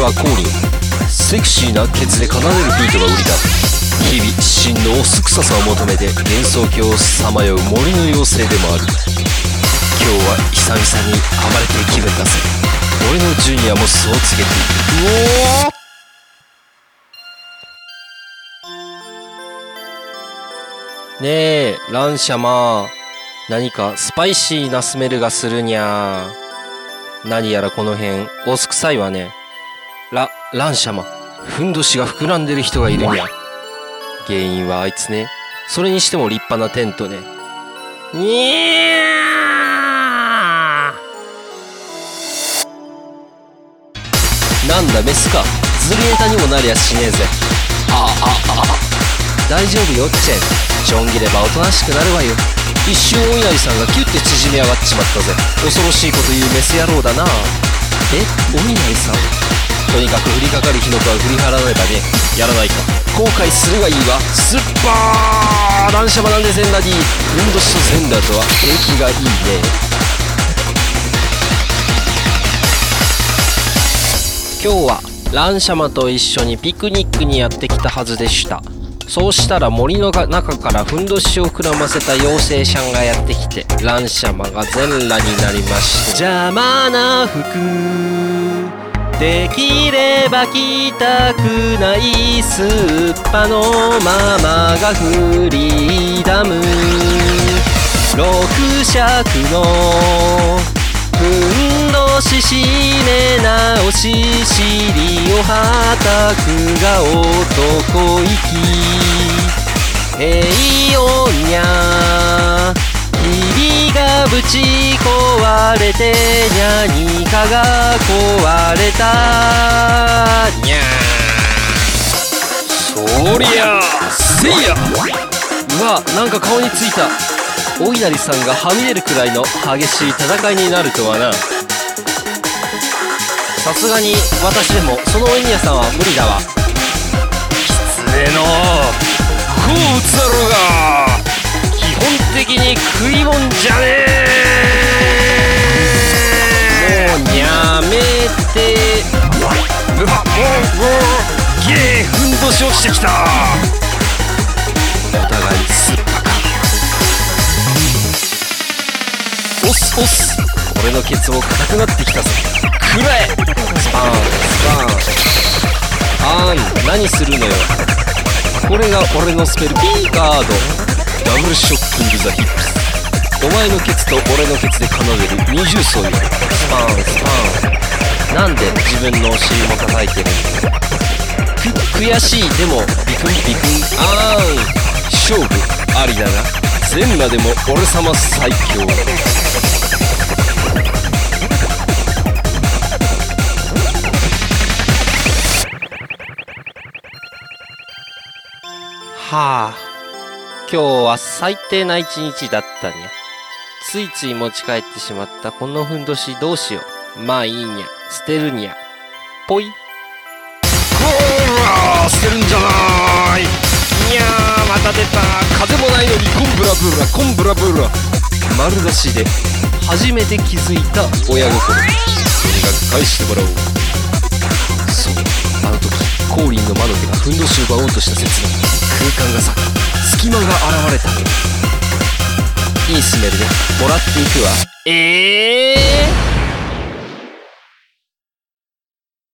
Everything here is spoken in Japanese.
ー降臨。セクシーなケツで奏でるビートが売りだ。日々真のおすくささを求めて幻想郷をさまよう森の妖精でもある。今日は久々に暴れてる気分だぜ。俺のジュニアもそう告げている。ねえランシャマ、何かスパイシーなスメルがするにゃ。何やらこの辺おすくさいわね。ランシャマ、ふんどしが膨らんでる人がいるにゃ。原因はあいつね。それにしても立派なテントね。にゃー。なんだメスか。ズリネタにもなりゃしねえぜ。大丈夫よチェン。ちょん切ればおとなしくなるわよ。一瞬お稲荷さんがキュッて縮み上がっちまったぜ。恐ろしいこと言うメス野郎だな。お稲荷さん。とにかく降りかかる火の粉は振り払わねばね。やらないか。後悔するがいいわ。スッパーランシャマなんで全裸に。ふんどしと全裸とは景気がいいね。今日はランシャマと一緒にピクニックにやってきたはずでした。そうしたら森の中からふんどしを膨らませた妖精シャンがやってきて、ランシャマが全裸になりまして、邪魔な服できれば着たくないスッパのママがフリーダム。六尺のふんどし締め直し、尻をはたくが男行き。へいおにゃ、ひびがぶち壊れてにゃにかが壊れたにゃ。そりゃせいや。うわ、なんか顔についた。お稲荷さんがはみ出るくらいの激しい戦いになるとはな。さすがに私でもそのお稲荷さんは無理だわ。きつねの好物だろうが、基本的に食いもんじゃねえ。もうやめて。うわ、もうゲーふんどし落ちてきた。お互いすっぱか。オスオス、俺のケツも硬くなってきたぜ。くらえ。スパンスパン。何するのよ。これが俺のスペル P カード。ダブルショッキングザヒップス。お前のケツと俺のケツで奏でる二重奏よ。スパンスパン。なんで自分のお尻も叩いてるんだ。悔しい。でもビクンビクン。勝負ありだな。全裸でも俺様最強。はあ、今日は最低な一日だったにゃ。ついつい持ち帰ってしまったこのふんどしどうしよう。まあいいにゃ、捨てるにゃ。ぽい。こら捨てるんじゃない。にゃー、また出た。風もないのにコンブラブラコンブラブラ。丸出しで初めて気づいた親心。とにかく返してもらおう。そう、あの時コーリンの魔の手がふんどしを奪おうとした刹那、空間が裂け、隙間が現れた。いいスメルでもらっていくわ。